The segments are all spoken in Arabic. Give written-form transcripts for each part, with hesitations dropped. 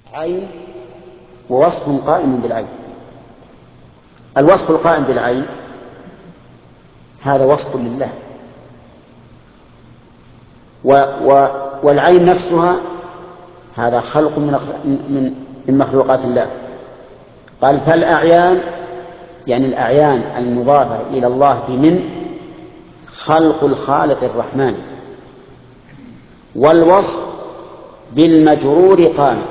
عين ووصف قائم بالعين. الوصف القائم بالعين هذا وصف لله، والعين نفسها هذا خلق من مخلوقات الله. قال فالأعيان يعني الأعيان المضافة إلى الله بمن خلق الخالق الرحمن، والوصف بالمجرور قام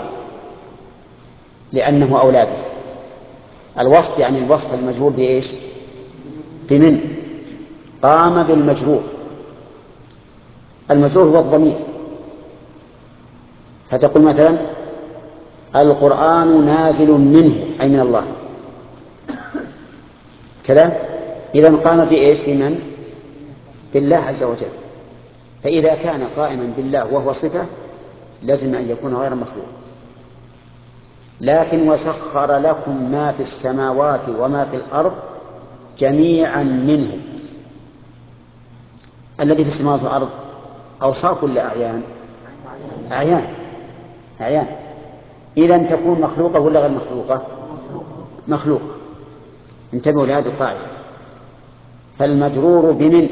لأنه أولى به. الوصف يعني الوصف المجرور بإيش؟ بمن؟ قام بالمجرور. المجرور هو الضمير، فتقول مثلا القرآن نازل منه أي من الله كذا، إذن قام بإيش؟ بمن؟ بالله عز وجل. فإذا كان قائما بالله وهو صفة لازم أن يكون غير مخلوق. لكن وسخر لكم ما في السماوات وما في الأرض جميعا منه. الذي في السماوات والأرض أوصاف ولا أعيان؟ أعيان. إذن تكون مخلوقة ولا غير مخلوقة؟ مخلوقة. انتبهوا لهذه القاعدة. فالمجرور بمن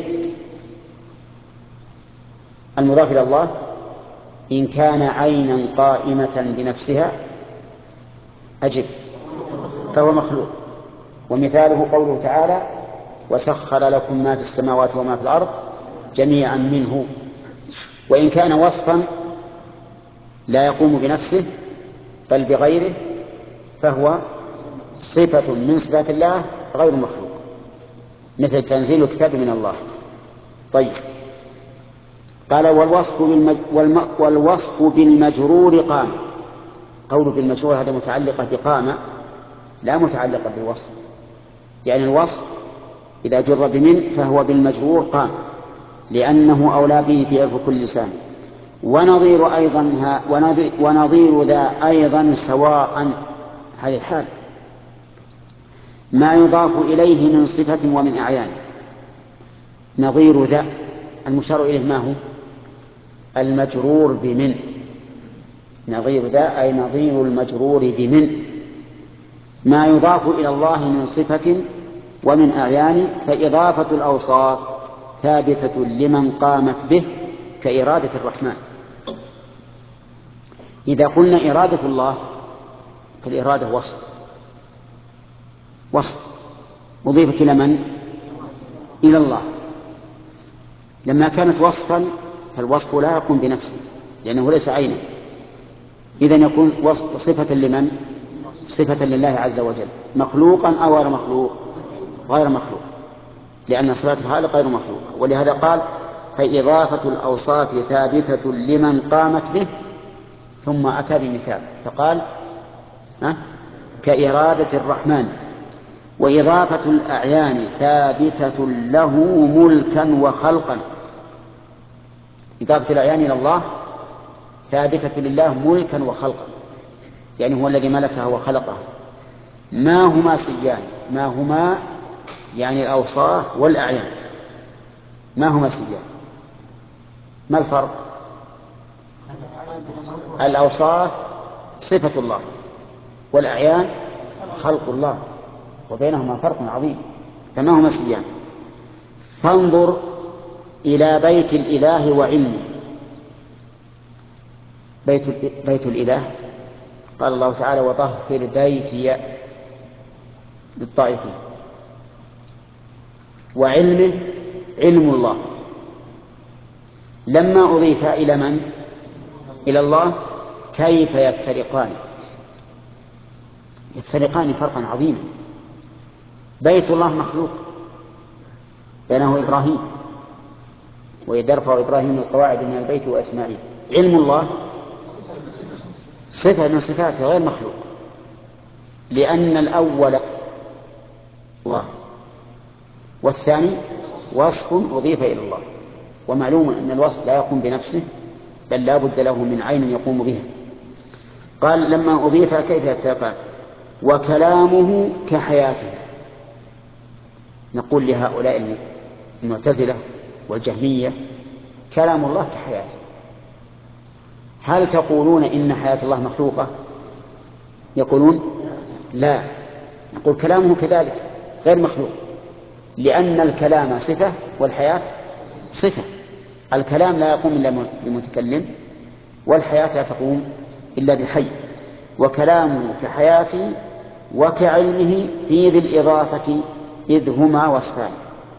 المضاف إلى الله إن كان عينا قائمة بنفسها أجب فهو مخلوق. ومثاله قوله تعالى وسخر لكم ما في السماوات وما في الأرض جميعا منه. وإن كان وصفا لا يقوم بنفسه بل بغيره فهو صفة من صفات الله غير مخلوق، مثل تنزيل الكتاب من الله. طيب، قال والوصف بالمجرور قام. قول بالمجرور هذا متعلقة بقام لا متعلقة بالوصف، يعني الوصف إذا جر بمن فهو بالمجرور قام لأنه أولى به في عرف كل لسان. ونظير ذا أيضا سواء، هذه الحال ما يضاف إليه من صفة ومن أعيان. نظير ذا المشار إليه ما هو؟ المجرور بمن. نظير ذا أي نظير المجرور بمن ما يضاف إلى الله من صفة ومن أعيان. فإضافة الأوصاف ثابتة لمن قامت به كإرادة الرحمن. إذا قلنا إرادة الله فالإرادة وصف أضيفت إلى من؟ إلى الله. لما كانت وصفا فالوصف لا يقوم بنفسه لأنه ليس عينا، إذن يكون صفة لمن؟ صفة لله عز وجل. مخلوقا أو غير مخلوق؟ غير مخلوق، لأن صفات الخالق غير مخلوقة. ولهذا قال فإضافة الأوصاف ثابتة لمن قامت به، ثم أتى بمثال فقال كإرادة الرحمن. وإضافة الأعيان ثابتة له ملكا وخلقا. إضافة الأعيان إلى الله ثابتة لله ملكا وخلقا، يعني هو الذي ملكها وخلقها. ما هما سيان؟ ما هما يعني الأوصاف والأعيان. ما هما سيان؟ ما الفرق؟ الأوصاف صفة الله والأعيان خلق الله، وبينهما فرق عظيم. فما هما سيان؟ فانظر إلى بيت الإله وعلمه. بيت الإله قال الله تعالى وطهر بيتي للطائفين. وعلمه علم الله. لما أضيف إلى من؟ إلى الله. كيف يفترقان؟ يفترقان فرقا عظيما. بيت الله مخلوق بناه إبراهيم وإذ يرفع إبراهيم القواعد من البيت وإسماعيل. علم الله صفة من صفاته غير مخلوق، لأن الأول الله والثاني وصف أضيف إلى الله. ومعلوم أن الوصف لا يقوم بنفسه بل لا بد له من عين يقوم بها. قال لما أضيف كيف يتقى؟ وكلامه كحياته. نقول لهؤلاء المعتزلة والجهمية كلام الله كحياته. هل تقولون إن حياة الله مخلوقة؟ يقولون لا، نقول كلامه كذلك غير مخلوق، لأن الكلام صفة والحياة صفة. الكلام لا يقوم إلا بمتكلم، والحياة لا تقوم إلا بحي، وكلامه كحياته وكعلمه في ذي الإضافة إذ هما وصفان.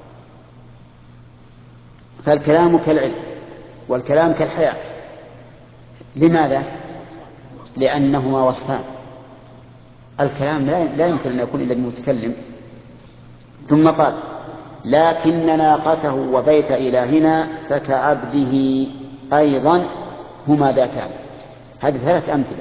فالكلام كالعلم والكلام كالحياة. لماذا؟ لأنهما وصفان. الكلام لا يمكن أن يكون إلا بمتكلم. ثم قال لكن ناقته وبيت إلهنا فكعبده أيضا هما ذاتان. هذه 3 أمثلة: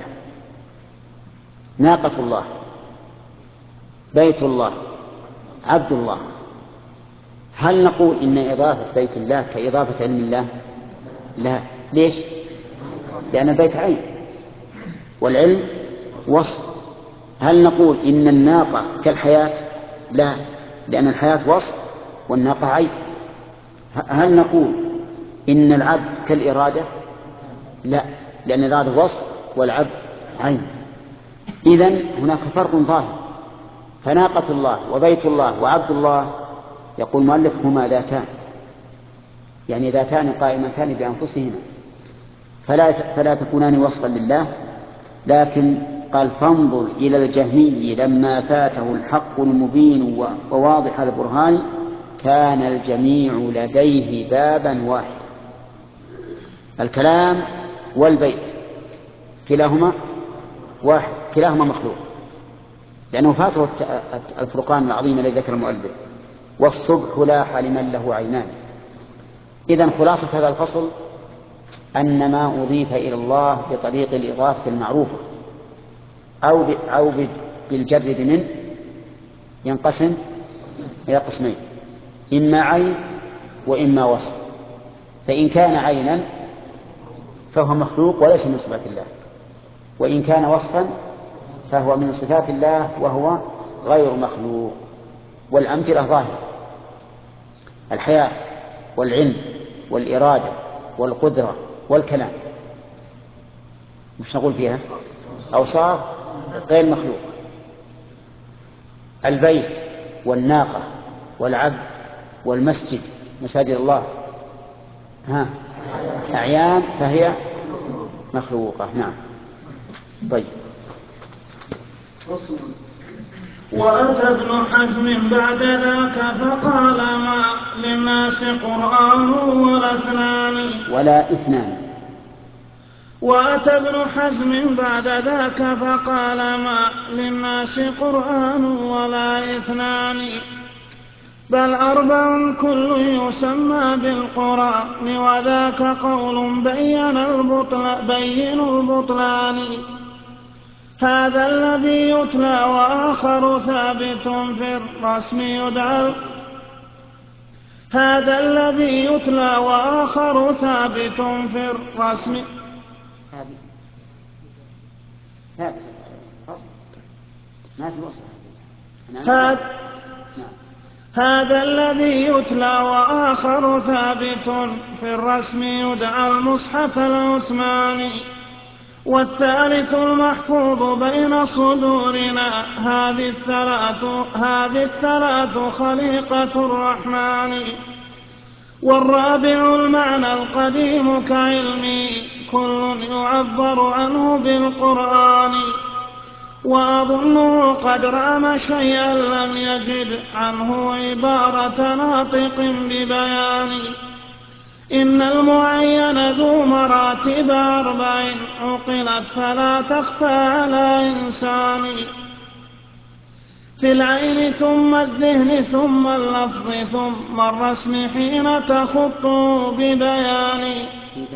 ناقة الله، بيت الله، عبد الله. هل نقول إن إضافة بيت الله كإضافة علم الله؟ لا. ليش؟ لأن البيت عين والعلم وصف. هل نقول إن الناقة كالحياة؟ لا، لأن الحياة وصف والناقة عين. هل نقول إن العبد كالإرادة؟ لا، لأن الإرادة وصف والعبد عين. إذن هناك فرق ظاهر. فناقة الله وبيت الله وعبد الله يقول المؤلف هما ذاتان، يعني ذاتان قائمتان بأنفسهما، فلا تكونان وصفا لله. لكن قال فانظر إلى الجهمي لما فاته الحق المبين وواضح البرهان كان الجميع لديه بابا واحد. الكلام والبيت كلاهما واحد، كلاهما مخلوق، لأنه فاته الفرقان العظيم الذي ذكر المؤلف: والصبح لاح لمن له عينان. إذن خلاصة هذا الفصل أن ما أضيف إلى الله بطريق الإضافة المعروفة أو بالجر بمن ينقسم إلى قسمين: إما عين وإما وصف. فإن كان عينا فهو مخلوق وليس من صفات الله، وإن كان وصفا فهو من صفات الله وهو غير مخلوق. والأمثلة ظاهرة: الحياة والعلم والإرادة والقدرة والكلام. مش نقول فيها أوصاف غير مخلوق. البيت والناقة والعبد والمسجد، مساجد الله، أعيان فهي مخلوقة. نعم. طيب. وأتى ابن حزم بعد ذاك فقال ما للناس قرآن ولا اثنان. وأتى ابن حزم بعد ذاك فقال ما للناس قرآن ولا اثنان، بل 4 كل يسمى بالقرآن، وذاك قول بين البطلان. هذا الذي يتلى وآخر ثابت في الرسم يدعى هذا الذي يتلى وآخر ثابت في الرسم هذا الذي يتلى وآخر ثابت في الرسم يدعى المصحف العثماني، والثالث المحفوظ بين صدورنا. هذه الثلاث خليقة الرحمن. والرابع المعنى القديم كعلمي كل يعبر عنه بالقرآن، وأظنه قد رام شيئا لم يجد عنه عبارة ناطق ببيان. إن المعين ذو مراتب 4 عقلت فلا تخفى على إنسان، في العين ثم الذهن ثم اللفظ ثم الرسم حين تخط ببيان.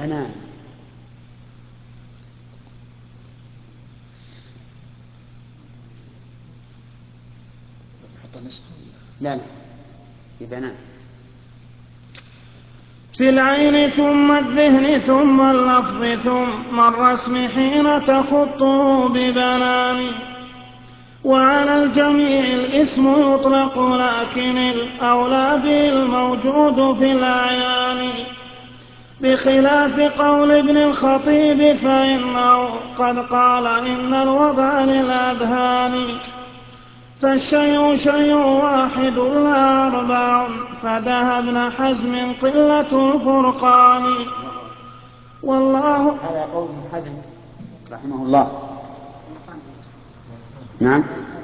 في العين ثم الذهن ثم اللفظ ثم الرسم حين تخط ببنان. وعلى الجميع الاسم يطلق لكن الأولى به الموجود في الأعيان، بخلاف قول ابن الخطيب فإنه قد قال إن الوضع للأذهان، فالشيء شيء واحد لا أربع، فذهب ابن حزم قلة الفرقان. والله. هذا قول ابن حزم رحمه الله. نعم،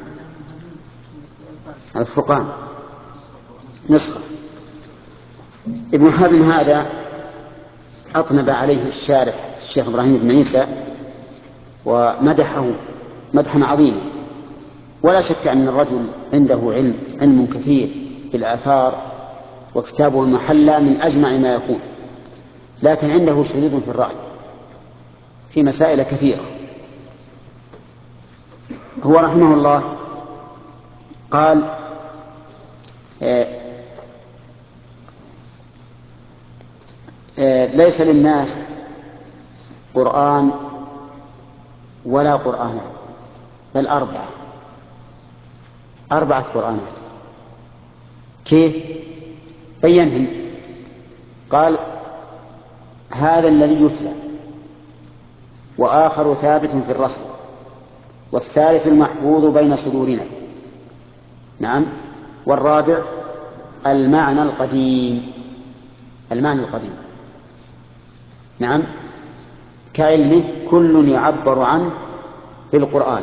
الفرقان نسخة. ابن حزم هذا أطنب عليه الشارح الشيخ إبراهيم بن عيسى ومدحه مدحا عظيما، ولا شك أن الرجل عنده علم كثير في الآثار، وكتابه المحلى من أجمع ما يكون، لكن عنده شديد في الرأي في مسائل كثيرة. هو رحمه الله قال ليس للناس قرآن ولا قرآنات، بل أربعة قرآنات. كيف؟ بينهم. قال هذا الذي يتلى، وآخر ثابت في الرسل، والثالث المحفوظ بين صدورنا. نعم. والرابع المعنى القديم. نعم، كعلمه كل يعبر عنه في القرآن.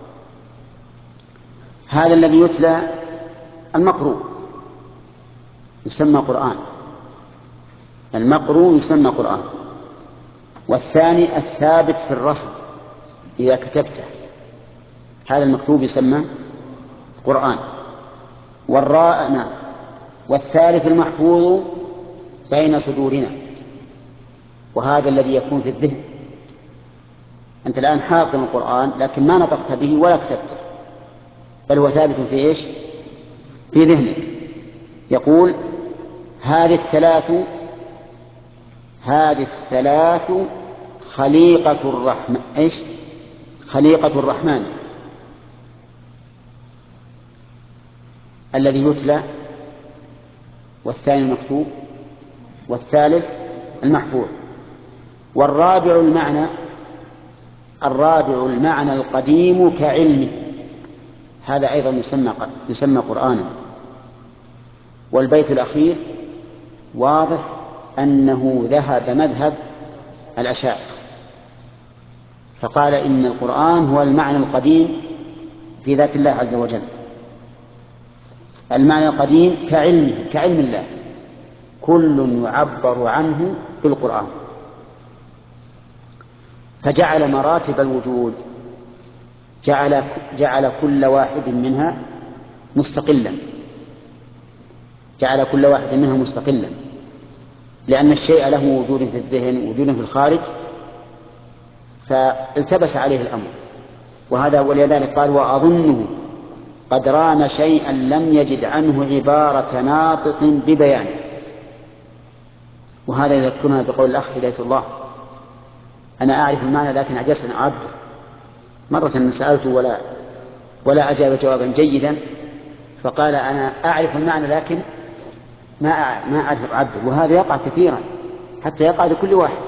هذا الذي يتلى المقروء يسمى قرآن، والثاني الثابت في الرسم إذا كتبته، هذا المكتوب يسمى قرآن. والثالث المحفوظ بين صدورنا، وهذا الذي يكون في الذهن. أنت الآن حافظ القرآن لكن ما نطقت به ولا كتبته، بل هو ثابت في إيش؟ في ذهنك. يقول هذه الثلاث خليقة الرحمن. إيش؟ خليقة الرحمن، الذي يتلى، والثاني المكتوب، والثالث المحفوظ. والرابع المعنى القديم كعلمه، هذا أيضا يسمى قرآنا. والبيت الأخير واضح أنه ذهب مذهب الأشاعرة، فقال إن القرآن هو المعنى القديم في ذات الله عز وجل، المعنى القديم كعلم الله، كل يعبر عنه بالقرآن. فجعل مراتب الوجود، جعل كل واحد منها مستقلا، لأن الشيء له وجود في الذهن ووجود في الخارج، فالتبس عليه الأمر. وهذا ولذلك قال وأظنه قد رام شيئا لم يجد عنه عبارة ناطق ببيانه. وهذا يذكرنا بقول الأخ هداية الله: أنا أعرف المعنى لكن عجزت أن أعبر. مرة سألته ولا أجاب جوابا جيدا، فقال أنا أعرف المعنى لكن ما أعرف أعبر. وهذا يقع كثيرا، حتى يقع لكل واحد،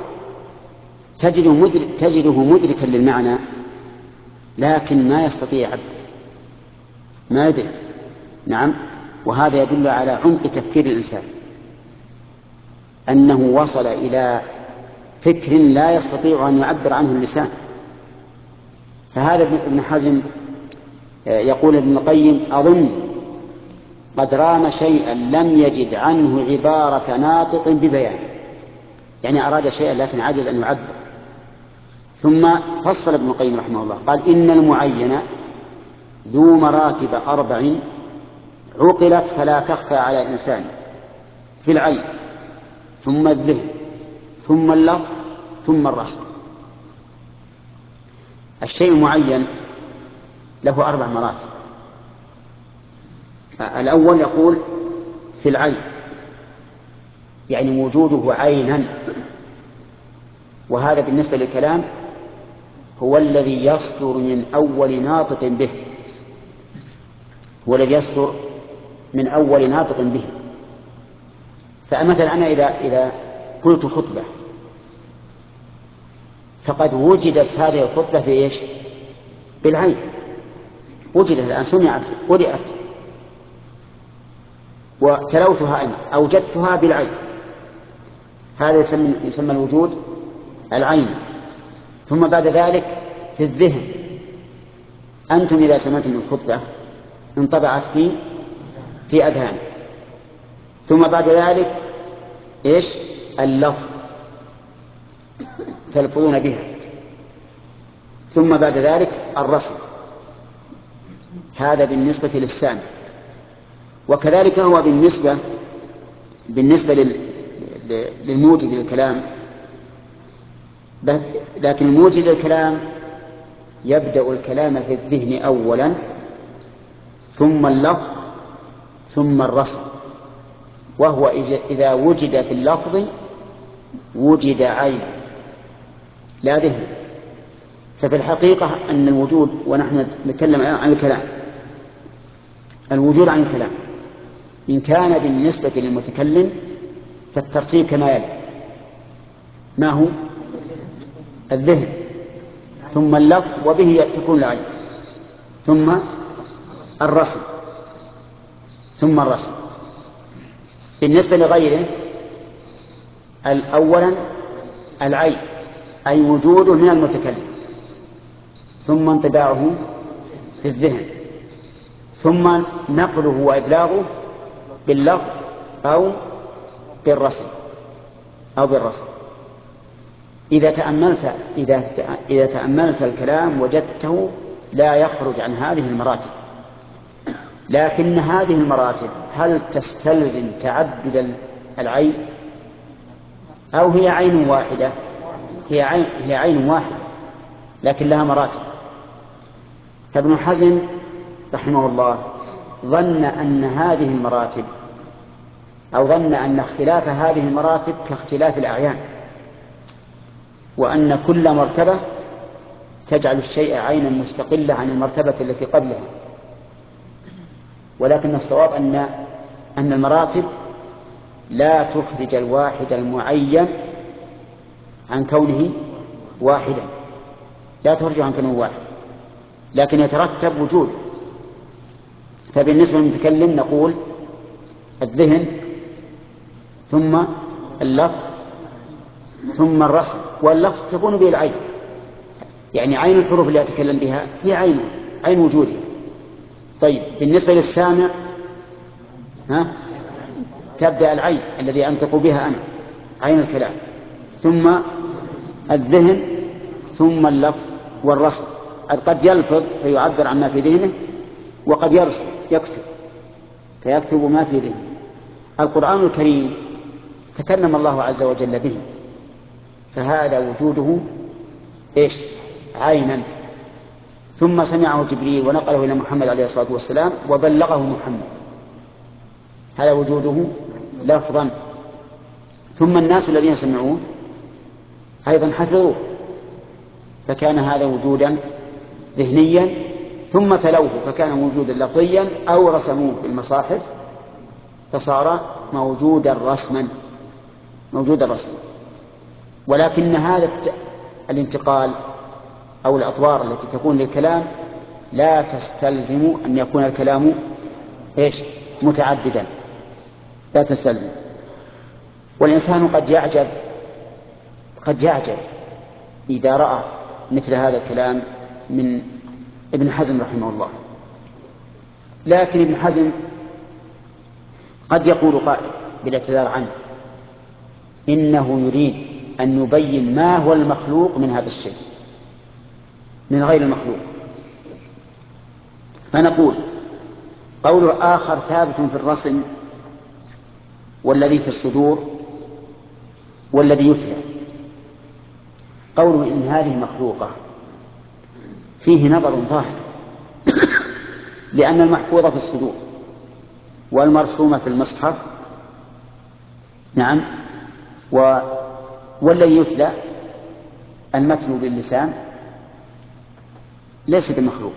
تجده مدركا للمعنى لكن ما يستطيع يعبر، ما يدرك. نعم. وهذا يدل على عمق تفكير الإنسان، أنه وصل إلى فكر لا يستطيع أن يعبر عنه اللسان. فهذا ابن حزم يقول ابن القيم أظن قد رام شيئا لم يجد عنه عبارة ناطق ببيان، يعني أراد شيئا لكن عجز أن يعبر. ثم فصل ابن القيم رحمه الله قال إن المعين ذو مراتب 4 عقلت فلا تخفى على إنسان، في العين، ثم الذهن، ثم اللفظ، ثم الرسم. الشيء المعين له 4 مراتب. الأول يقول في العين، يعني وجوده عينا، وهذا بالنسبة للكلام هو الذي يصدر من أول ناطق به، فمثلا أنا إذا قلت خطبة، فقد وجدت هذه الخطبة في إيش؟ بالعين، وجدت الآن، سمعت، قرأت، وتلوتها أنا، أوجدتها بالعين، هذا يسمى الوجود العين. ثم بعد ذلك في الذهن، أنتم إذا سمعتم الخطبة انطبعت في أذهان، ثم بعد ذلك إيش؟ اللفظ تلفظون بها، ثم بعد ذلك الرسم. هذا بالنسبة وكذلك هو بالنسبة للموجد للكلام، لكن الموجد للكلام يبدأ الكلام في الذهن أولا، ثم اللفظ، ثم الرسم. وهو إذا وجد في اللفظ وجد عين لا ذهن. ففي الحقيقة أن الوجود، ونحن نتكلم عن الكلام، الوجود عن الكلام إن كان بالنسبة للمتكلم فالترتيب كما يلي: ما هو؟ الذهن، ثم اللفظ وبه تكون العين، ثم الرسم، ثم الرسم. بالنسبة لغيره أولا العين، أي وجوده من المتكلم، ثم انطباعه في الذهن، ثم نقله وإبلاغه باللفظ أو بالرسم إذا تأملت الكلام وجدته لا يخرج عن هذه المراتب. لكن هذه المراتب هل تستلزم تعدد العين أو هي عين واحدة؟ هي عين واحدة لكن لها مراتب. فابن حزم رحمه الله ظن أن هذه المراتب، أو ظن أن اختلاف هذه المراتب كاختلاف الأعيان، وأن كل مرتبة تجعل الشيء عينا مستقلة عن المرتبة التي قبلها. ولكن الصواب أن المراتب لا تخرج الواحد المعين عن كونه واحدا، لا تخرج عن كونه واحد، لكن يترتب وجود. فبالنسبة للمتكلم نقول الذهن، ثم اللفظ، ثم الرسم. واللفظ تكون به العين، يعني عين الحروف اللي أتكلم بها هي عين وجودها. طيب بالنسبة للسامع تبدأ العين الذي أنطق بها أنا، عين الكلام، ثم الذهن، ثم اللفظ والرسم. قد يلفظ فيعبر عما في ذهنه، وقد يرسم يكتب فيكتب ما في ذهنه. القرآن الكريم تكلم الله عز وجل به، فهذا وجوده إيش؟ عينا. ثم سمعه جبريل ونقله إلى محمد عليه الصلاة والسلام وبلغه محمد، هذا وجوده لفظا. ثم الناس الذين سمعوه أيضا حفظوه، فكان هذا وجودا ذهنيا. ثم تلوه فكان وجودا لفظيا، أو رسموه بالمصاحف فصار موجودا رسما. ولكن هذا الانتقال أو الأطوار التي تكون للكلام لا تستلزم أن يكون الكلام متعددا، لا تستلزم. والإنسان قد يعجب إذا رأى مثل هذا الكلام من ابن حزم رحمه الله. لكن ابن حزم قد يقول قائل بالاعتذار عنه إنه يريد أن يبين ما هو المخلوق من هذا الشيء من غير المخلوق. فنقول قول آخر ثابت في الرسم والذي في الصدور والذي يتلى. قوله إن هذه مخلوقة فيه نظر ظاهر، لأن المحفوظة في الصدور والمرسومة في المصحف نعم، والذي يتلى المتلو باللسان ليس بمخلوق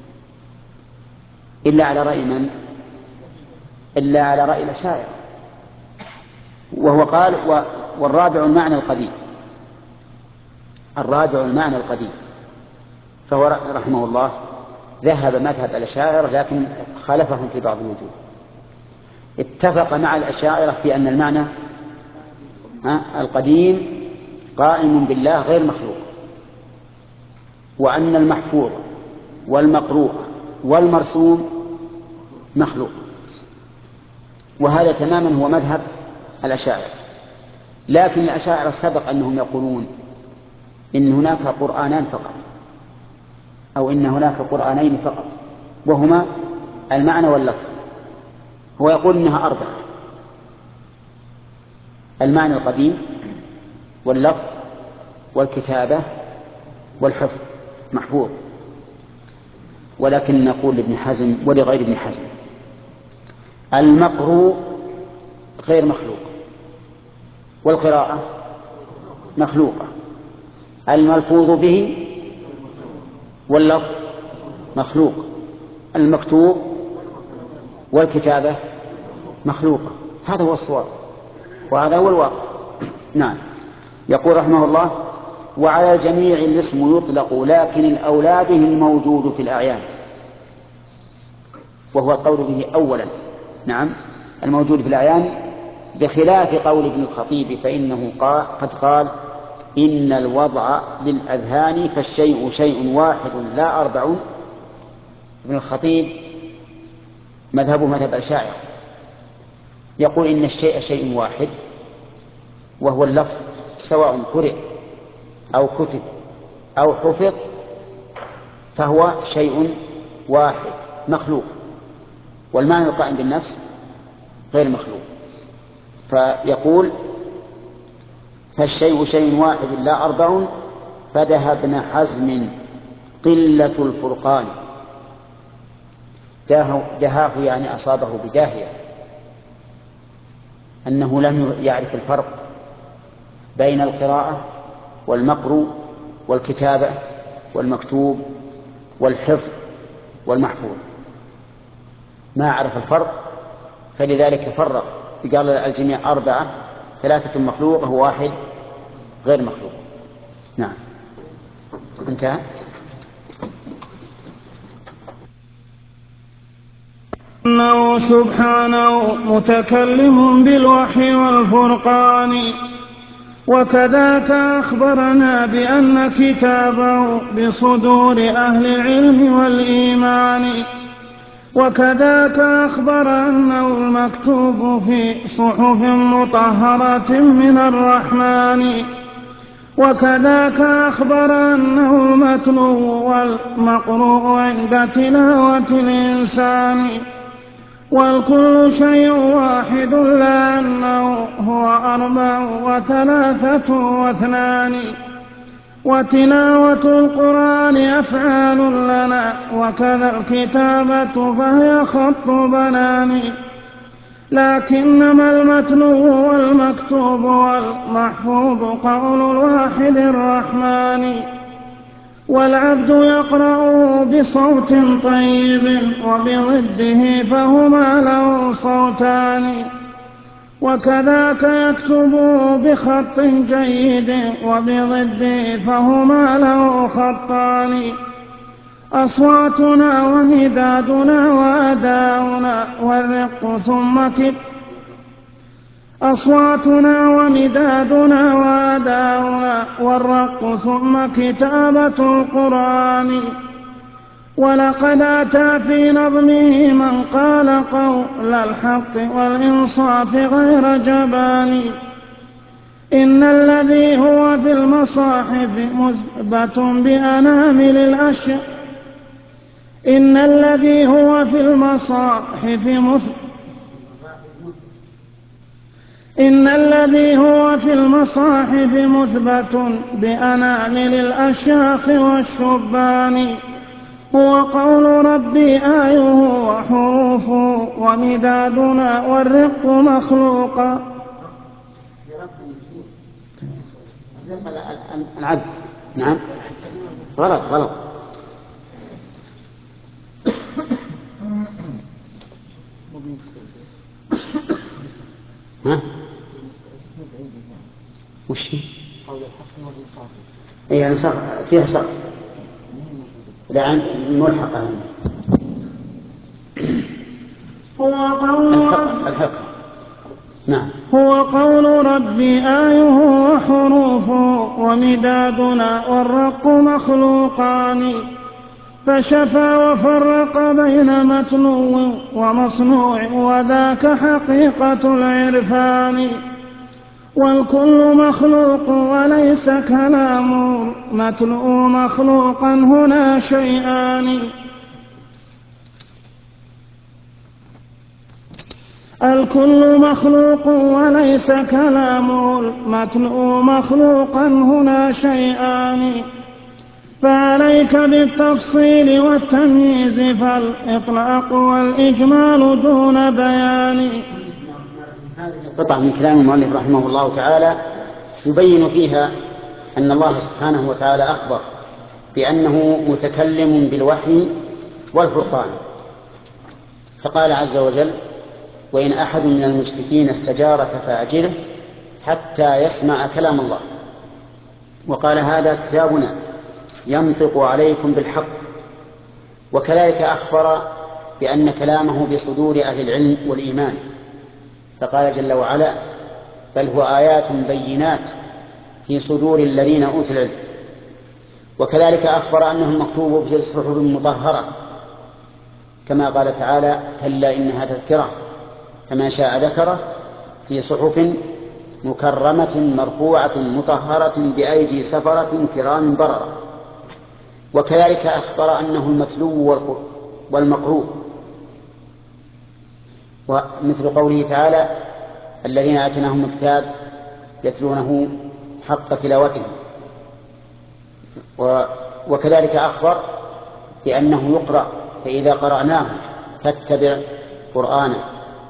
إلا على رأي من؟ إلا على رأي الأشاعرة. وهو قال والرابع المعنى القديم. الرابع المعنى القديم، فهو رحمه الله ذهب مذهب الأشاعرة لكن خالفهم في بعض الوجوه. اتفق مع الأشاعرة في أن المعنى القديم قائم بالله غير مخلوق، وأن المحفوظ والمقروء والمرسوم مخلوق، وهذا تماما هو مذهب الأشاعرة. لكن الأشاعرة سبق أنهم يقولون إن هناك قرآنان فقط، أو إن هناك قرآنين فقط، وهما المعنى واللفظ. هو يقول إنها أربعة: المعنى القديم واللفظ والكتابة والحفظ محفوظ. ولكن نقول لابن حزم ولغير ابن حزم: المقروء غير مخلوق، والقراءة مخلوقة، الملفوظ به واللفظ مخلوق، المكتوب والكتابة مخلوقة. هذا هو الصواب وهذا هو الواقع. نعم. يقول رحمه الله: وعلى الجميع الاسم يطلق، لكن الأولى به الموجود في الأعيان، وهو القول به أولا. نعم، الموجود في الأعيان، بخلاف قول ابن الخطيب فإنه قد قال: إن الوضع للأذهان فالشيء شيء واحد لا أربع. ابن الخطيب مذهبه مذهب الأشاعرة، يقول إن الشيء شيء واحد، وهو اللفظ سواء قرئ أو كتب أو حفظ فهو شيء واحد مخلوق، والمعنى القائم بالنفس غير مخلوق. فيقول: فالشيء شيء واحد لا أربع، فدها ابن حزم قلة الفرقان. دهاه يعني أصابه بداهية، أنه لم يعرف الفرق بين القراءة والمقروء والكتابة والمكتوب والحفظ والمحفوظ، ما عرف الفرق، فلذلك فرق، قال الجميع أربعة: ثلاثة مخلوقة وواحد غير مخلوق. نعم، انتهى. أنه سبحانه متكلم بالوحي والفرقان، وكذاك أخبرنا بأن كتابه بصدور أهل العلم والإيمان، وكذاك أخبر أنه المكتوب في صحف مطهرة من الرحمن، وكذاك أخبر أنه المتلو والمقروء عند تلاوة الإنسان، والكل شيء واحد لا أنه هو أربع وثلاثة واثنان. وتلاوة القرآن أفعال لنا، وكذا الكتابة فهي خط بنان، لكنما المتلو والمكتوب والمحفوظ قول الواحد الرحمن. والعبد يقرأ بصوت طيب، وبضده فهما له صوتان، وكذاك يكتب بخط جيد، وبضده فهما له خطان. أصواتنا ومدادنا وأداؤنا والرق ثم أصواتنا ومدادنا وأداؤنا والرق ثم كتابة القرآن. ولقد أتى في نظمه من قال قول الحق والإنصاف غير جبان. إن الذي هو في المصاحف مثبت بأنامل الأشياء، إن الذي هو في المصاحف إن الذي هو في المصاحف مثبت بأنامل الأشياخ والشبان، هو قول ربي آيه وحروفه ومدادنا والرق مخلوقا. العبد. نعم، غلط. ها؟ وش يعني فيها صرف لا ملحقة هنا. هو قول الحق. نعم. هو قول ربي آيه وحروفه ومدادنا والرق مخلوقان فشفى وفرق بين متلو ومصنوع وذاك حقيقة العرفان والكل مخلوق وليس كلام متلو مخلوقا هنا شيئان الكل مخلوق وليس كلام المتلو مخلوقا هنا شيئان فعليك بالتفصيل والتمييز فالإطلاق والإجمال دون بيان. قطع من كلام المؤلف رحمه الله تعالى يبين فيها أن الله سبحانه وتعالى أخبر بأنه متكلم بالوحي والفرقان، فقال عز وجل: وإن أحد من المشركين استجارك فأجره حتى يسمع كلام الله. وقال: هذا كتابنا ينطق عليكم بالحق. وكذلك أخبر بأن كلامه بصدور أهل العلم والإيمان، فقال جل وعلا: بل هو آيات بينات في صدور الذين أوتوا العلم. وكذلك أخبر أنه المكتوب في صحف مطهرة، كما قال تعالى: كلا إنها تذكرة فمن شاء ذكره في صحف مكرمة مرفوعة مطهرة بأيدي سفرة كرام بررة. وكذلك أخبر أنه المتلو والمقروء، ومثل قوله تعالى: الذين آتيناهم الكتاب يتلونه حق تلاوته. وكذلك أخبر بأنه يقرأ، فإذا قرأناه فاتبع قرآنه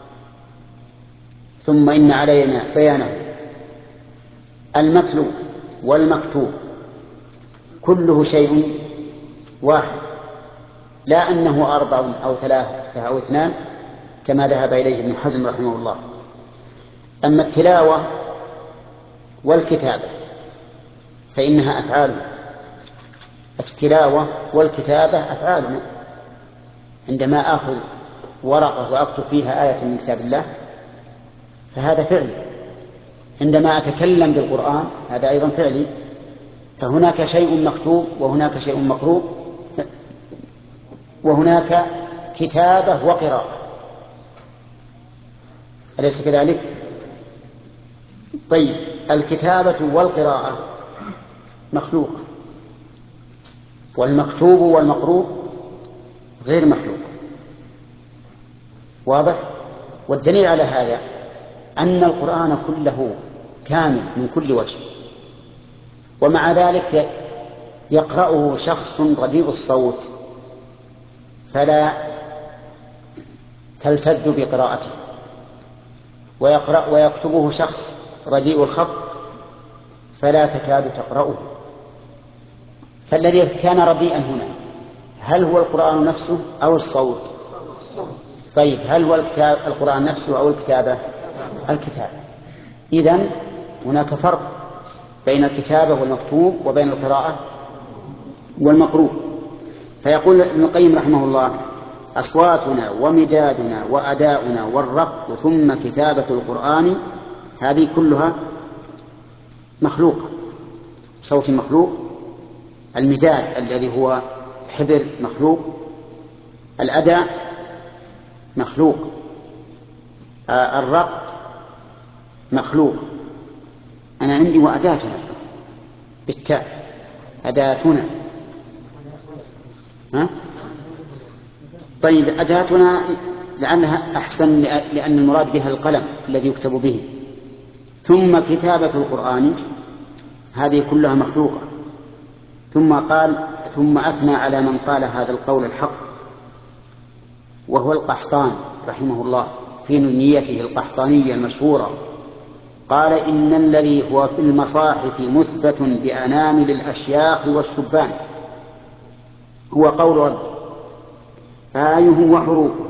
ثم إن علينا بيانه. المتلو والمكتوب كله شيء واحد، لا أنه 4 أو 3 أو 2 كما ذهب إليه ابن حزم رحمه الله. أما التلاوة والكتابة فإنها أفعال. التلاوة والكتابة أفعالنا. عندما آخذ ورقة وأكتب فيها آية من كتاب الله فهذا فعلي. عندما أتكلم بالقرآن هذا أيضا فعلي. فهناك شيء مكتوب وهناك شيء مقروء وهناك كتابة وقراءة، أليس كذلك؟ طيب، الكتابة والقراءة مخلوقة، والمكتوب والمقروء غير مخلوق. واضح؟ والدليل على هذا أن القرآن كله كامل من كل وجه، ومع ذلك يقرأه شخص رديء الصوت فلا تلتذ بقراءته، ويكتبه شخص رديء الخط فلا تكاد تقرأه. فالذي كان رديئا هنا هل هو القرآن نفسه أو الصوت؟ طيب، هل هو القرآن نفسه أو الكتابة؟ الكتابة. إذن هناك فرق بين الكتابة والمكتوب وبين القراءة والمقروء. فيقول ابن القيم رحمه الله: أصواتنا ومدادنا وأداؤنا والرق ثم كتابة القرآن هذه كلها مخلوقة. صوت مخلوق، المداد الذي هو حبر مخلوق، الأداء مخلوق، الرق مخلوق. أنا عندي وأداتنا بالتاء، أداتنا. طيب، أداتنا لعلها أحسن لأن المراد بها القلم الذي يكتب به. ثم كتابة القرآن هذه كلها مخلوقة. ثم قال: ثم أثنى على من قال هذا القول الحق، وهو القحطان رحمه الله في نونيته القحطانية المشهورة. قال: إن الذي هو في المصاحف مثبت بأنامل الأشياخ والشبان هو قول رب آيه وحروفه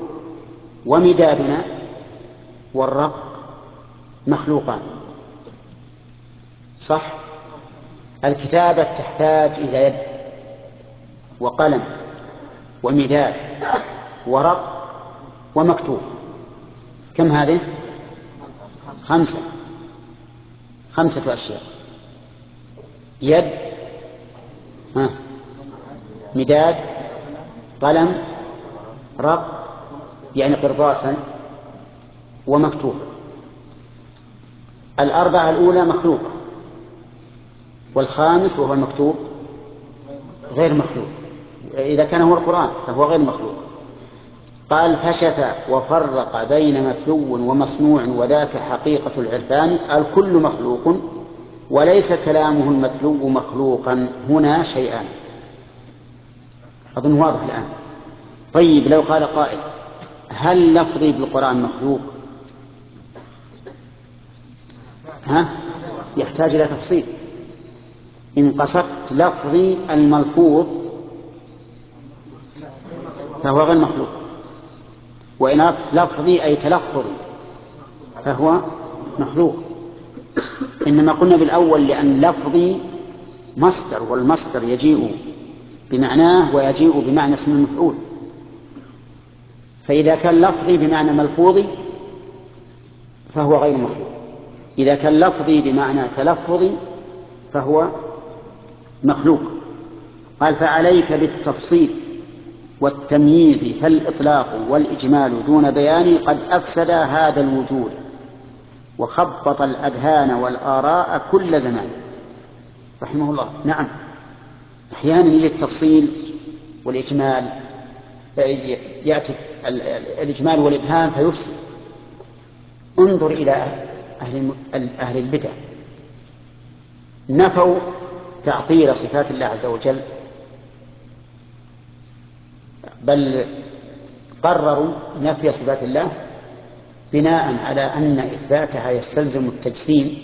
ومدادنا والرق مخلوقان. صح. الكتابة تحتاج إلى يد وقلم ومداد ورق ومكتوب. كم هذه؟ 5 أشياء: يد، مداد، قلم، رق يعني قرطاسا، ومكتوب. 4 الأولى مخلوقة، والخامس وهو المكتوب غير مخلوق. إذا كان هو القرآن فهو غير مخلوق. قال: فشف وفرق بين متلو ومصنوع وذاك حقيقة العرفان. الكل مخلوق وليس كلامه المتلو مخلوقا. هنا شيئان. أظن واضح الآن. طيب، لو قال قائل: هل لفظي بالقرآن مخلوق؟ يحتاج إلى تفصيل. إن قصدت لفظي الملفوظ فهو غير مخلوق، وإن أردت لفظي أي تلفظي فهو مخلوق. إنما قلنا بالأول لأن لفظي مصدر، والمصدر يجيء بمعناه ويجيء بمعنى اسم المفعول. فإذا كان لفظي بمعنى ملفوظي فهو غير مخلوق. إذا كان لفظي بمعنى تلفظي فهو مخلوق. قال: فعليك بالتفصيل والتمييز، فالإطلاق والإجمال دون بيان قد أفسد هذا الوجود وخبط الأذهان والآراء كل زمان. رحمه الله. نعم، أحيانا يجي التفصيل والإجمال، يأتي الإجمال والإبهام فيفسد. انظر إلى أهل البدع، نفوا تعطيل صفات الله عز وجل، بل قرروا نفي صفات الله بناء على أن إثباتها يستلزم التجسيم،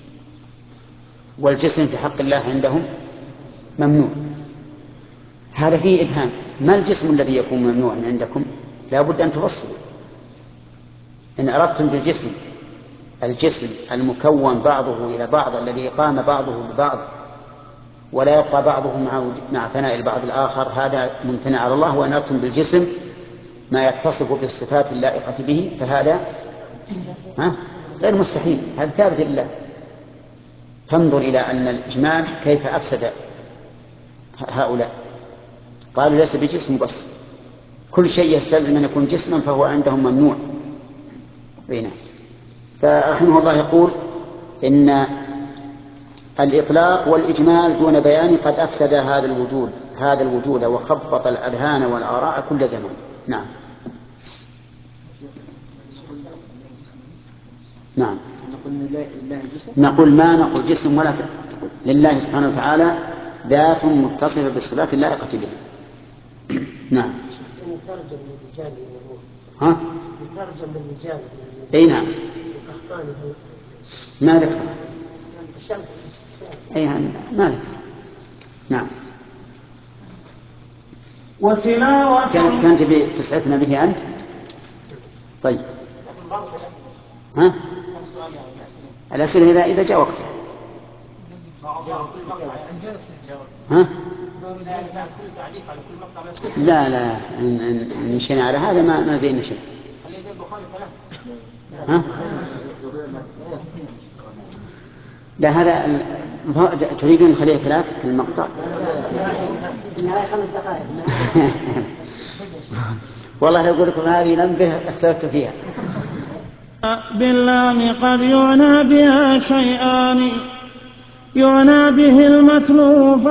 والجسم في حق الله عندهم ممنوع. هذا فيه إبهام. ما الجسم الذي يكون ممنوعا عندكم؟ لا بد أن تفصلوا. إن أردتم بالجسم الجسم المكون بعضه إلى بعض، الذي قام بعضه ببعض ولا يبقى بعضه مع ثناء البعض الآخر، هذا ممتنع على الله. وإن أردتم بالجسم ما يتصف بالصفات اللائقة به فهذا غير مستحيل، هذا ثابت لله. فانظر إلى أن الإجمال كيف أفسد هؤلاء. قالوا: ليس بجسم بس، كل شيء يستلزم أن يكون جسما فهو عندهم ممنوع. بينه. فرحمه الله يقول: إن الإطلاق والإجمال دون بيان قد أفسد هذا الوجود وخبط الأذهان والآراء كل زمان. نعم. نعم. نقول ما نقول جسم ولا لله سبحانه وتعالى ذات متصفة بالصفات اللائقة به. نعم. يترجم للرجال ها؟ يترجم للرجال. أي نعم. ما ذكر. أي ما ذكر. نعم. وتلاوة كانت تسعفنا به أنت. طيب. ها؟ الأسئلة إذا جاء وقتها. ها؟ لا إن مشينا على هذا ما زينا شيء. ها؟ لا، هذا تريدون نخليه 3 في المقطع؟ النهاية 5 دقائق. والله لو أقول لكم هذه لنبه اختلفت فيها. باللام قد يعنى بها شيئان: يعنى به المتلوف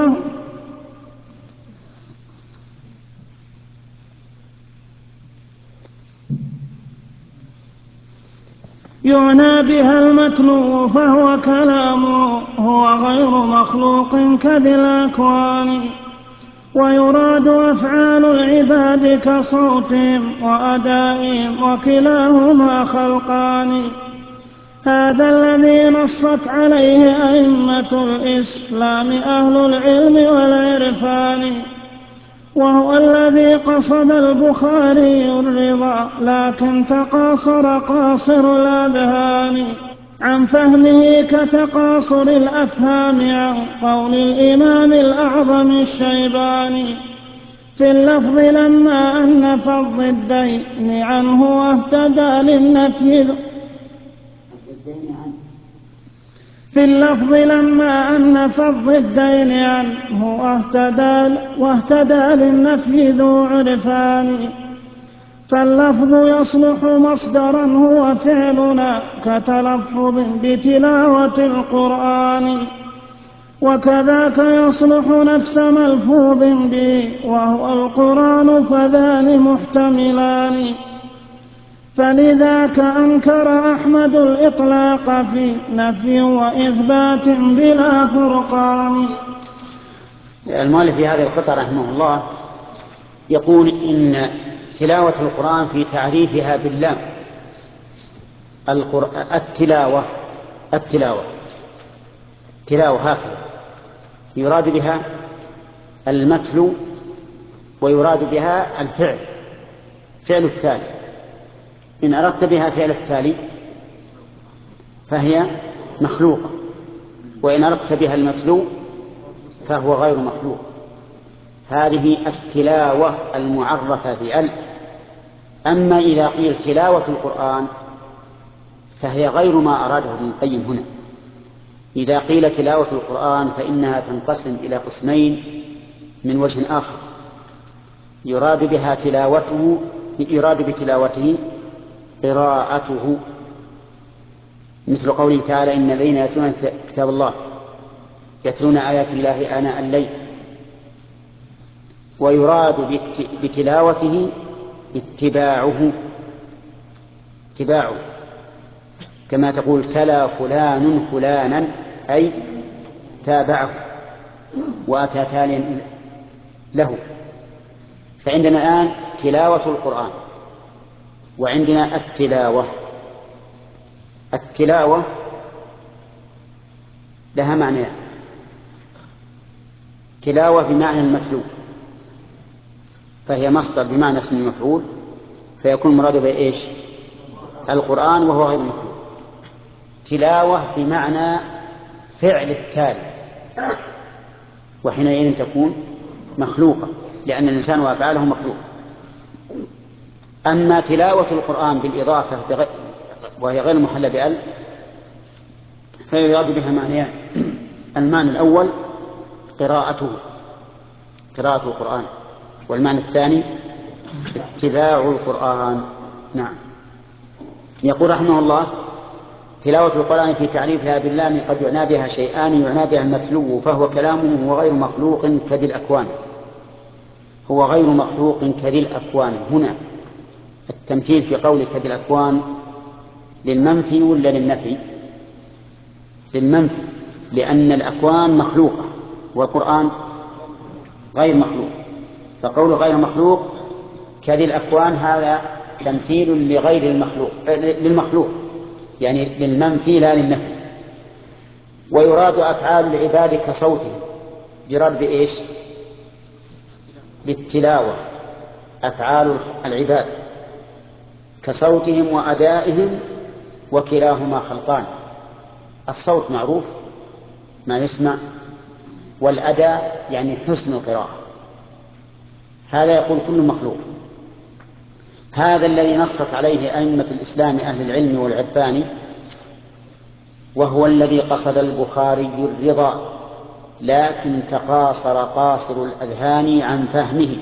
يعنى بها المتلو فهو كلامه، هو غير مخلوق كذي الأكوان. ويراد أفعال العباد كصوتهم وأدائهم وكلاهما خلقان. هذا الذي نصت عليه أئمة الإسلام أهل العلم والعرفان، وهو الذي قصد البخاري الرضا لكن تقاصر قاصر الأذهان. عن فهمه كتقاصر الأفهام عن قول الإمام الأعظم الشيباني في اللفظ لما أنف الضدين عنه واهتدى للنفي في اللفظ لما أنف الضدين عنه واهتدى للنفي ذو عرفان فاللفظ يصلح مصدرا هو فعلنا كتلفظ بتلاوة القرآن وكذاك يصلح نفس ملفوظ به وهو القرآن فذان محتملان فلذاك أنكر أحمد الإطلاق في نفي وإثبات بلا فرقان. المؤلف في هذه القطعة رحمه الله يقول إن تلاوة القرآن في تعريفها باللام التلاوة هكذا يراد بها المتلو ويراد بها الفعل فعل التالي. إن أردت بها فعل التالي فهي مخلوقة وإن أردت بها المتلو فهو غير مخلوق. هذه التلاوة المعرفة بأل. أما إذا قيل تلاوة القرآن فهي غير ما أراده ابن القيم هنا. إذا قيل تلاوة القرآن فإنها تنقسم إلى قسمين من وجه آخر. يراد بتلاوته قراءته مثل قوله تعالى إن الذين يتلون كتاب الله يتلون آيات الله آناء الليل. ويراد بتلاوته اتباعه كما تقول تلا فلان فلانا أي تابعه وأتى تاليا له. فعندنا الآن تلاوة القرآن وعندنا التلاوة لها معنيان. تلاوة بمعنى المتلو فهي مصدر بمعنى اسم المفعول فيكون مراد به إيش؟ القرآن وهو غير مخلوق. تلاوة بمعنى فعل التالي وحينئذ تكون مخلوقة لأن الإنسان وأفعاله مخلوق. أما تلاوة القرآن بالإضافة وهي غير محلة بأل فيراد بها معنيان. المعنى الأول قراءة القرآن والمعنى الثاني اتباع القرآن. نعم. يقول رحمه الله تلاوة القرآن في تعريفها باللام قد يعنى بها شيئان. يعنى بها المتلو فهو كلامه هو غير مخلوق كذي الأكوان. هو غير مخلوق كذي الأكوان. هنا التمثيل في قول كذي الأكوان للمنفي ولا للنفي؟ للمنفي لأن الأكوان مخلوقة والقرآن غير مخلوق. فقول غير مخلوق كذي الأكوان هذا تمثيل لغير المخلوق للمخلوق يعني للمنفي لا للنفي. ويراد أفعال العباد كصوتهم. يراد بإيش؟ بالتلاوة أفعال العباد كصوتهم وأدائهم وكلاهما خلقان. الصوت معروف ما يسمع والأداء يعني حسن القراءة. هذا يقول كل مخلوق. هذا الذي نصت عليه أئمة الإسلام أهل العلم والعرفان وهو الذي قصد البخاري الرضا لكن تقاصر قاصر الأذهان عن فهمه.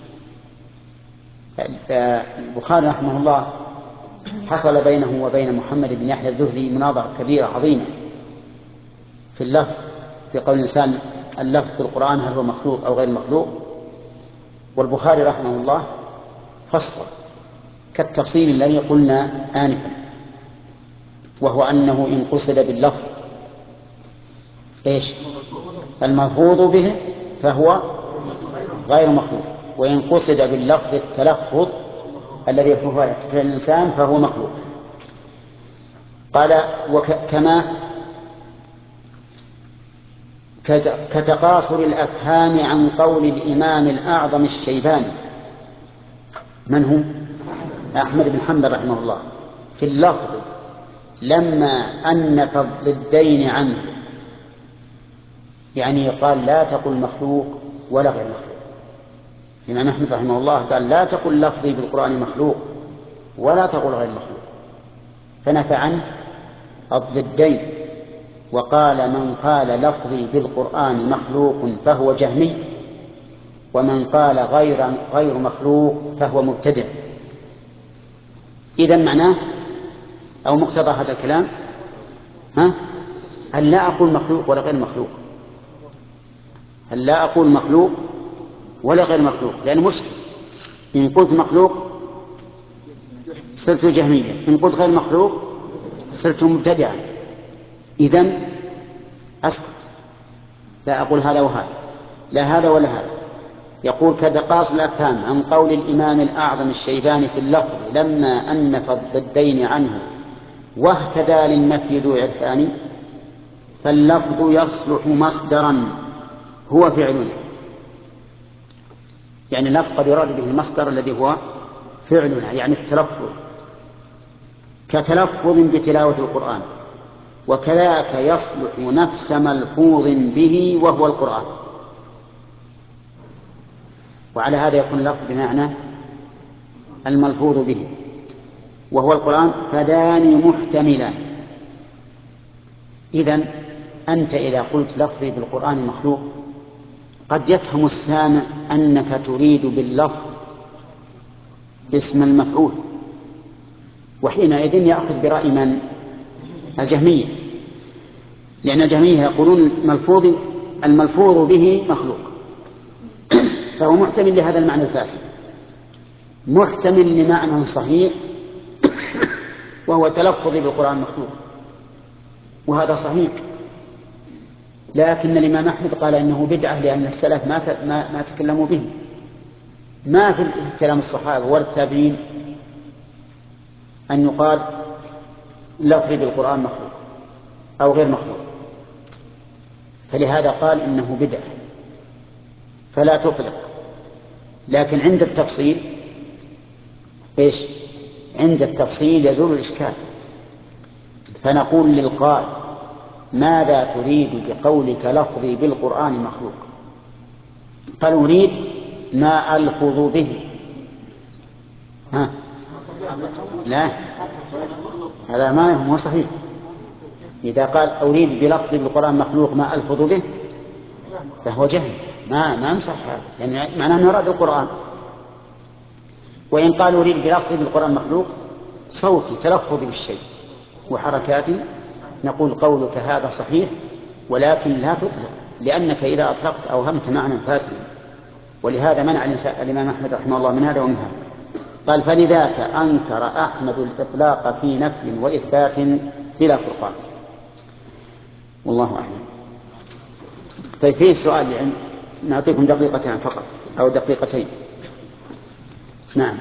البخاري رحمه الله حصل بينه وبين محمد بن يحيى الذهلي مناظرة كبيرة عظيمة في اللفظ في قول الإنسان اللفظ بالقرآن هل هو مخلوق أو غير مخلوق. والبخاري رحمه الله فصل كالتفصيل الذي قلنا آنفا وهو أنه إن قصد باللفظ إيش الملفوظ به فهو غير مخلوق وإن قصد باللفظ التلفظ الذي يفعل الإنسان فهو مخلوق. قال وكما كتقاصر الأفهام عن قول الإمام الأعظم الشيباني. من هو؟ أحمد بن حنبل رحمه الله في اللفظ لما أنف الضدين عنه، يعني قال لا تقل مخلوق ولا غير مخلوق. الإمام أحمد رحمه الله قال لا تقل لفظي بالقرآن مخلوق ولا تقل غير مخلوق، فنفى عنه الضدين، وقال من قال لفظي بالقرآن مخلوق فهو جهمي، ومن قال غير مخلوق فهو مبتدع. إذن معناه أو مقتضى هذا الكلام أن لا أقول مخلوق ولا غير مخلوق، أن لا أقول مخلوق ولا غير مخلوق، لأن مشكل. إن قلت مخلوق صرت جهميا، إن قلت غير مخلوق صرت مبتدعا. إذن أسكت، لا أقول هذا وهذا، لا هذا ولا هذا. يقول كتقاص الأفهام عن قول الإمام الأعظم الشيباني في اللفظ لما أنف الضدين عنه واهتدى للنفي ذو عرفان، فاللفظ يصلح مصدرا هو فعلنا. يعني اللفظ قد يراد به المصدر الذي هو فعلنا، يعني التلفظ، كتلفظ بتلاوة القرآن، وكذلك يصلح نفس ملفوظ به وهو القرآن. وعلى هذا يكون اللفظ بمعنى الملفوظ به وهو القرآن، فدان محتملان. إذن أنت إذا قلت لفظي بالقرآن مخلوق قد يفهم السامع أنك تريد باللفظ اسم المفعول، وحينئذ يأخذ برأي من؟ الجهمية، لأن الجهمية يقولون الملفوظ به مخلوق، فهو محتمل لهذا المعنى الفاسد، محتمل لمعنى صحيح وهو تلفظ بالقرآن مخلوق، وهذا صحيح. لكن الإمام أحمد قال إنه بدعة، لأن السلف ما تكلموا به، ما في كلام الصحابة ولا التابعين أن يقال لفظي بالقرآن مخلوق أو غير مخلوق، فلهذا قال إنه بدعة فلا تطلق. لكن عند التفصيل إيش؟ عند التفصيل يزول الإشكال، فنقول للقائل ماذا تريد بقولك لفظي بالقرآن مخلوق؟ قال أريد ما ألفظ به. لا، هذا ما هو صحيح. إذا قال أريد بلفظي بالقرآن مخلوق ما ألفظ به فهو جهل، ما نصح هذا، يعني معناه أنه أراد القرآن. وإن قال أريد بلفظي بالقرآن مخلوق صوتي تلفظي بالشيء وحركاتي، نقول قولك هذا صحيح، ولكن لا تطلق، لأنك إذا أطلقت أوهمت معنى فاسدا. ولهذا منع الإمام أحمد رحمه الله من هذا ومن هذا. قال فلذاك أنكر أحمد الإطلاق في نفي وإثبات بلا فرقان. والله أعلم. طيب فيه سؤال يعني نعطيكم دقيقتين فقط أو دقيقتين. نعم.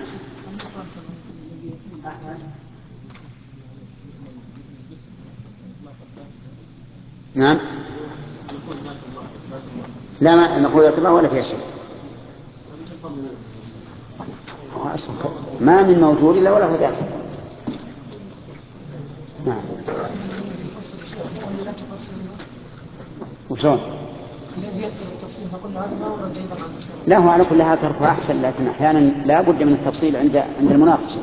نعم. لا، ما نقول ذات الله ولا فيها شيء، ما من موجود إلا وله ذات. نعم. وشون؟ لا، هو على كل هذا تركه أحسن، لكن أحيانا لا بد من التفصيل عند المناقشة.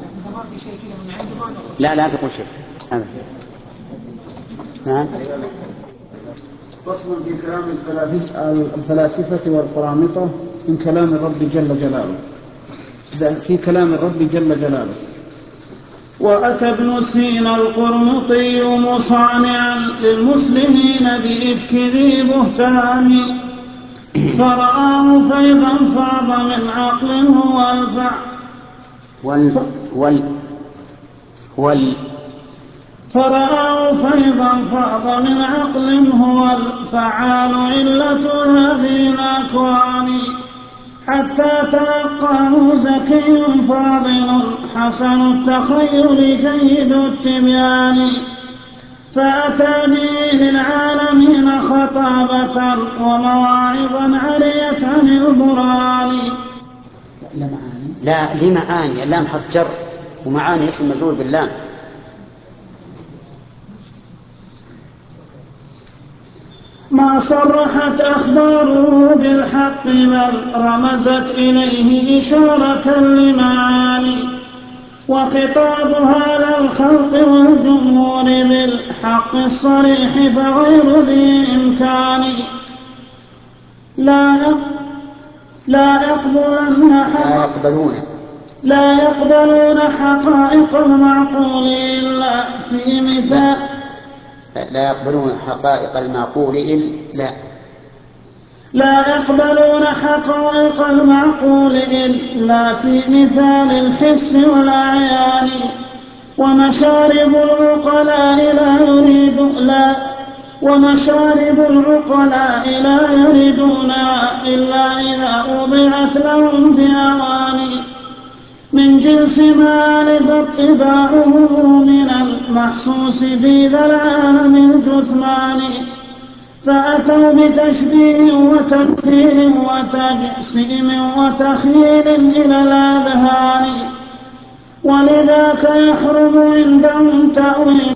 لا تقول شيء. نعم. فصل في كلام الفلاسفة والقرامطة من كلام الرب جل جلاله. في كلام الرب جل جلاله. وأتى ابن سينا القرمطي مصانعا للمسلمين بإفك ذي بهتان، فرآه فيضا فاض من عقله فرآه فيضا فاض من عقل هو الفعال علة هذه الأكوان، حتى تلقاه زكي فاضل حسن التخيل جيد التبيان، فأتى به للعالمين خطابة ومواعظا عريت عن البران. لا لمعاني، اللام حرف جر ومعاني اسم مجرور باللام. ما صرحت أخباره بالحق بل رمزت إليه إشارة لمعاني. وخطاب هذا الخلق والجمهور بالحق الصريح فغير ذي إمكان. لا يقبلون حقائق المعقول إلا في مثال. لا يقبلون حقائق المعقول إلا في مثال الحس والأعيان. ومشارب العقلاء لا يردونها إلا إذا وضعت لهم بأواني من جنس ما لذت طباعه من المحسوس في ذا العالم الجثمان. فأتوا بتشبيه وتمثيل وتجسيم وتخيل إلى الأذهان. ولذاك يحرم عندهم تأويل